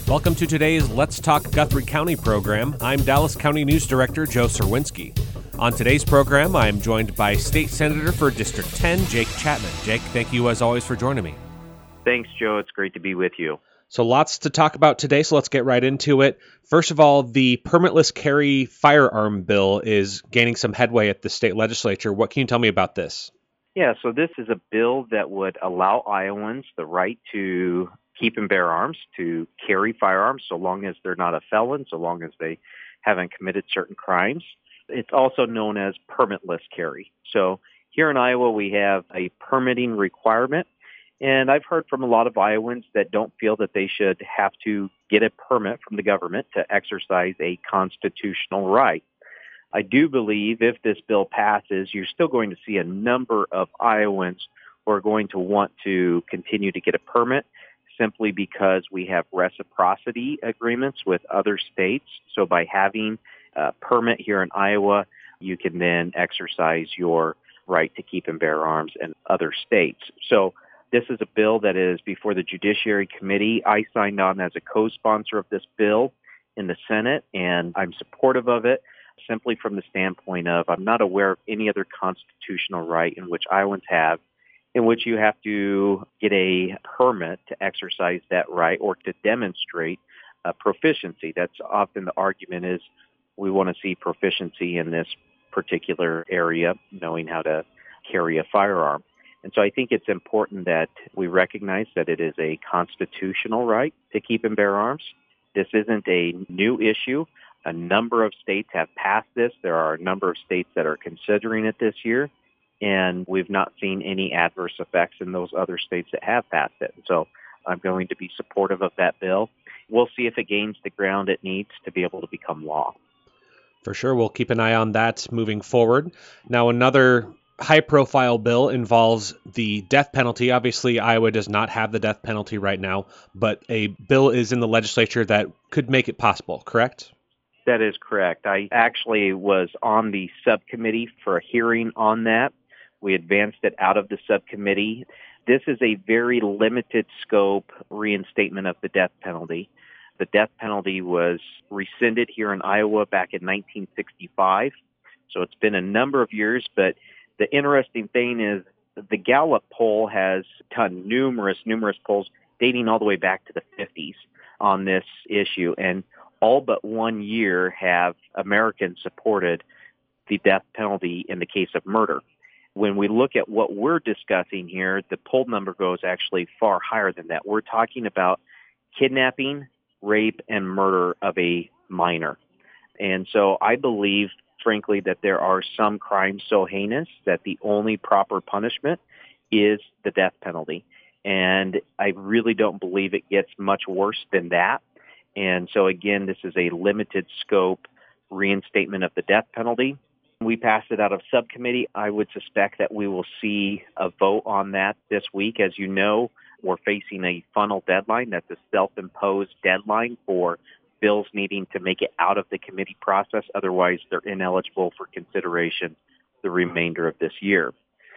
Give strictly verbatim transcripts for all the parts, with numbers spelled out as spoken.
Welcome to today's Let's Talk Guthrie County program. I'm Dallas County News Director Joe Serwinski. On today's program, I am joined by State Senator for District ten, Jake Chapman. Jake, thank you as always for joining me. Thanks, Joe. It's great to be with you. So lots to talk about today, so let's get right into it. First of all, the permitless carry firearm bill is gaining some headway at the state legislature. What can you tell me about this? Yeah, so this is a bill that would allow Iowans the right to keep and bear arms, to carry firearms, so long as they're not a felon, so long as they haven't committed certain crimes. It's also known as permitless carry. So here in Iowa, we have a permitting requirement, and I've heard from a lot of Iowans that don't feel that they should have to get a permit from the government to exercise a constitutional right. I do believe if this bill passes, you're still going to see a number of Iowans who are going to want to continue to get a permit simply because we have reciprocity agreements with other states. So by having a permit here in Iowa, you can then exercise your right to keep and bear arms in other states. So this is a bill that is before the Judiciary Committee. I signed on as a co-sponsor of this bill in the Senate, and I'm supportive of it simply from the standpoint of I'm not aware of any other constitutional right in which Iowans have in which you have to get a permit to exercise that right or to demonstrate uh, proficiency. That's often the argument is we want to see proficiency in this particular area, knowing how to carry a firearm. And so I think it's important that we recognize that it is a constitutional right to keep and bear arms. This isn't a new issue. A number of states have passed this. There are a number of states that are considering it this year, and we've not seen any adverse effects in those other states that have passed it. And so I'm going to be supportive of that bill. We'll see if it gains the ground it needs to be able to become law. For sure, we'll keep an eye on that moving forward. Now, another high-profile bill involves the death penalty. Obviously, Iowa does not have the death penalty right now, but a bill is in the legislature that could make it possible, correct? That is correct. I actually was on the subcommittee for a hearing on that. We advanced it out of the subcommittee. This is a very limited scope reinstatement of the death penalty. The death penalty was rescinded here in Iowa back in nineteen sixty-five. So it's been a number of years, but the interesting thing is the Gallup poll has done numerous, numerous polls dating all the way back to the fifties on this issue. And all but one year have Americans supported the death penalty in the case of murder. When we look at what we're discussing here, the poll number goes actually far higher than that. We're talking about kidnapping, rape, and murder of a minor. And so I believe, frankly, that there are some crimes so heinous that the only proper punishment is the death penalty. And I really don't believe it gets much worse than that. And so, again, this is a limited scope reinstatement of the death penalty. We passed it out of subcommittee. I would suspect that we will see a vote on that this week. As you know, we're facing a funnel deadline. That's a self-imposed deadline for bills needing to make it out of the committee process. Otherwise, they're ineligible for consideration the remainder of this year.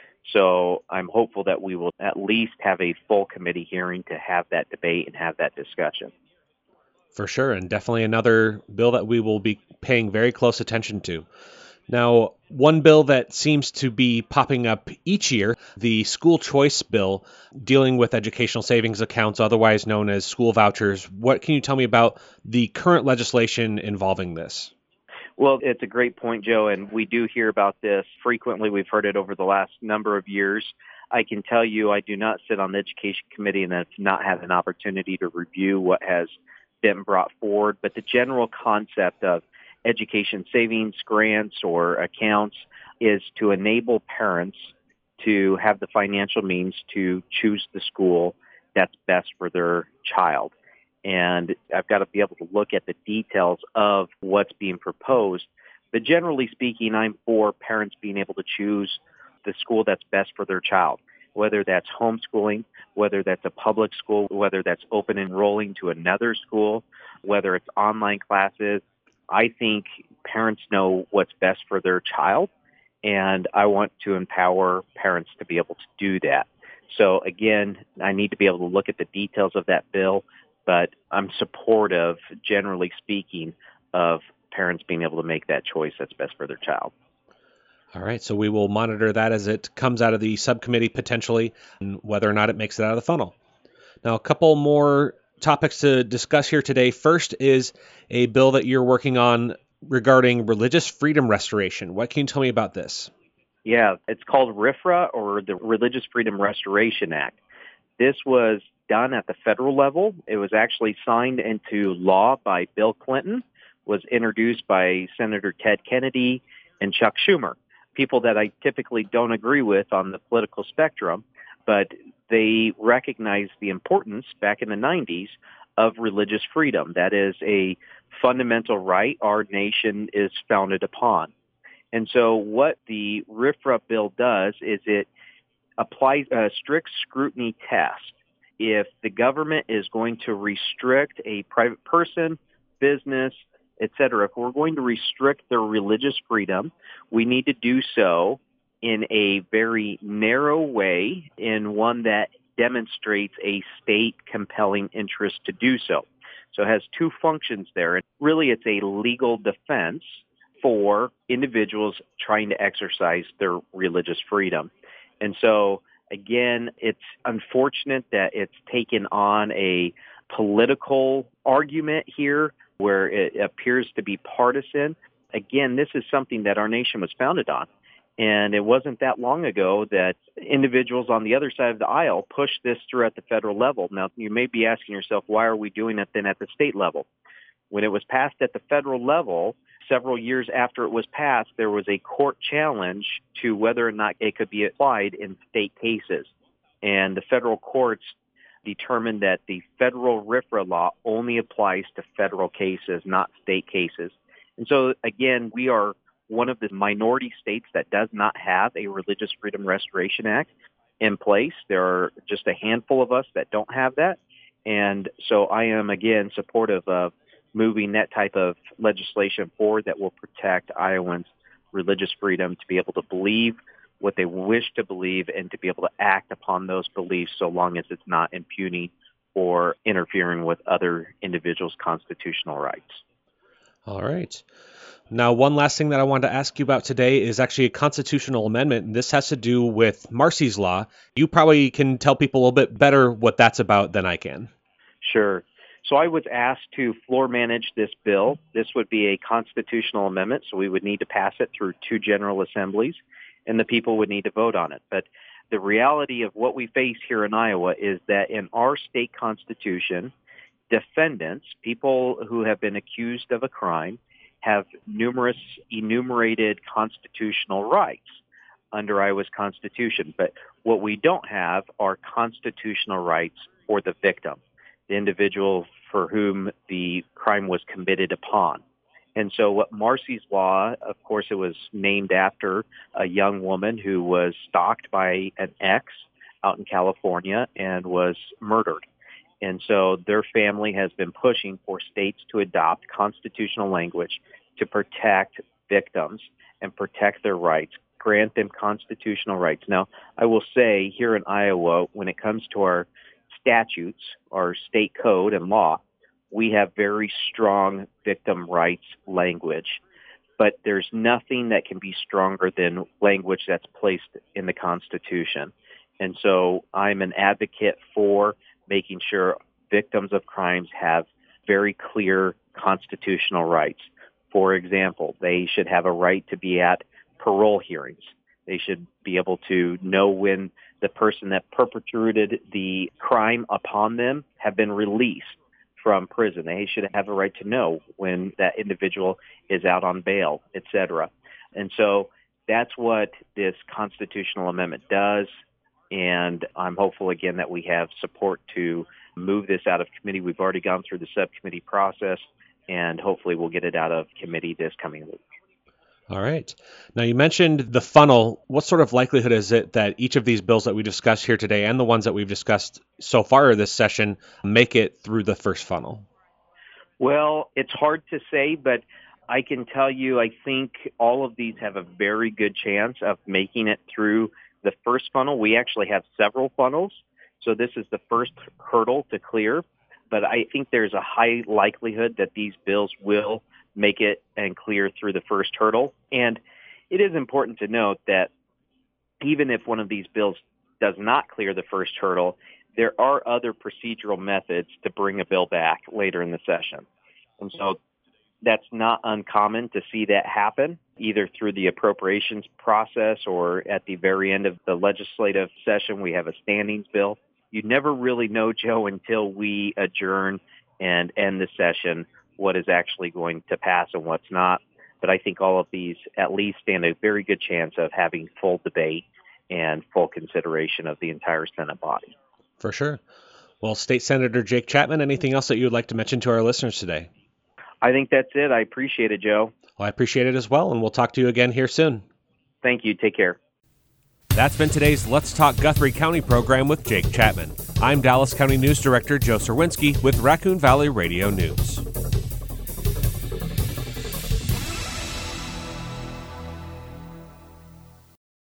So I'm hopeful that we will at least have a full committee hearing to have that debate and have that discussion. For sure, and definitely another bill that we will be paying very close attention to. Now, one bill that seems to be popping up each year, the school choice bill dealing with educational savings accounts, otherwise known as school vouchers. What can you tell me about the current legislation involving this? Well, it's a great point, Joe, and we do hear about this frequently. We've heard it over the last number of years. I can tell you I do not sit on the Education Committee and have not had an opportunity to review what has been brought forward, but the general concept of education savings grants or accounts is to enable parents to have the financial means to choose the school that's best for their child. And I've got to be able to look at the details of what's being proposed. But generally speaking, I'm for parents being able to choose the school that's best for their child, whether that's homeschooling, whether that's a public school, whether that's open enrolling to another school, whether it's online classes. I think parents know what's best for their child, and I want to empower parents to be able to do that. So again, I need to be able to look at the details of that bill, but I'm supportive, generally speaking, of parents being able to make that choice that's best for their child. All right, so we will monitor that as it comes out of the subcommittee potentially, and whether or not it makes it out of the funnel. Now, a couple more topics to discuss here today. First is a bill that you're working on regarding religious freedom restoration. What can you tell me about this? Yeah, it's called RFRA, or the Religious Freedom Restoration Act. This was done at the federal level. It was actually signed into law by Bill Clinton, was introduced by Senator Ted Kennedy and Chuck Schumer, people that I typically don't agree with on the political spectrum, but they recognized the importance back in the nineties of religious freedom. That is a fundamental right our nation is founded upon. And so what the RFRA bill does is it applies a strict scrutiny test. If the government is going to restrict a private person, business, et cetera, if we're going to restrict their religious freedom, we need to do so in a very narrow way, in one that demonstrates a state compelling interest to do so. So it has two functions there. And really, it's a legal defense for individuals trying to exercise their religious freedom. And so, again, it's unfortunate that it's taken on a political argument here where it appears to be partisan. Again, this is something that our nation was founded on. And it wasn't that long ago that individuals on the other side of the aisle pushed this through at the federal level. Now, you may be asking yourself, why are we doing it then at the state level? When it was passed at the federal level, several years after it was passed, there was a court challenge to whether or not it could be applied in state cases. And the federal courts determined that the federal RFRA law only applies to federal cases, not state cases. And so, again, we are one of the minority states that does not have a Religious Freedom Restoration Act in place. There are just a handful of us that don't have that. And so I am, again, supportive of moving that type of legislation forward that will protect Iowans' religious freedom to be able to believe what they wish to believe and to be able to act upon those beliefs, so long as it's not impugning or interfering with other individuals' constitutional rights. All right. Now, one last thing that I wanted to ask you about today is actually a constitutional amendment, and this has to do with Marsy's Law. You probably can tell people a little bit better what that's about than I can. Sure. So I was asked to floor manage this bill. This would be a constitutional amendment, so we would need to pass it through two general assemblies, and the people would need to vote on it. But the reality of what we face here in Iowa is that in our state constitution, defendants, people who have been accused of a crime, have numerous enumerated constitutional rights under Iowa's Constitution. But what we don't have are constitutional rights for the victim, the individual for whom the crime was committed upon. And so what Marsy's Law, of course, it was named after a young woman who was stalked by an ex out in California and was murdered. And so their family has been pushing for states to adopt constitutional language to protect victims and protect their rights, grant them constitutional rights. Now, I will say here in Iowa, when it comes to our statutes, our state code and law, we have very strong victim rights language. But there's nothing that can be stronger than language that's placed in the Constitution. And so I'm an advocate for making sure victims of crimes have very clear constitutional rights. For example, they should have a right to be at parole hearings. They should be able to know when the person that perpetrated the crime upon them have been released from prison. They should have a right to know when that individual is out on bail, et cetera. And so that's what this constitutional amendment does. And I'm hopeful, again, that we have support to move this out of committee. We've already gone through the subcommittee process, and hopefully we'll get it out of committee this coming week. All right. Now, you mentioned the funnel. What sort of likelihood is it that each of these bills that we discussed here today and the ones that we've discussed so far this session make it through the first funnel? Well, it's hard to say, but I can tell you I think all of these have a very good chance of making it through the first funnel. We actually have several funnels, so this is the first hurdle to clear. but I think there's a high likelihood that these bills will make it and clear through the first hurdle. And it is important to note that even if one of these bills does not clear the first hurdle, there are other procedural methods to bring a bill back later in the session. And so that's not uncommon to see that happen, either through the appropriations process or at the very end of the legislative session, we have a standings bill. You never really know, Joe, until we adjourn and end the session what is actually going to pass and what's not. But I think all of these at least stand a very good chance of having full debate and full consideration of the entire Senate body. For sure. Well, State Senator Jake Chapman, anything else that you would like to mention to our listeners today? I think that's it. I appreciate it, Joe. Well, I appreciate it as well, and we'll talk to you again here soon. Thank you. Take care. That's been today's Let's Talk Guthrie County program with Jake Chapman. I'm Dallas County News Director Joe Serwinski with Raccoon Valley Radio News.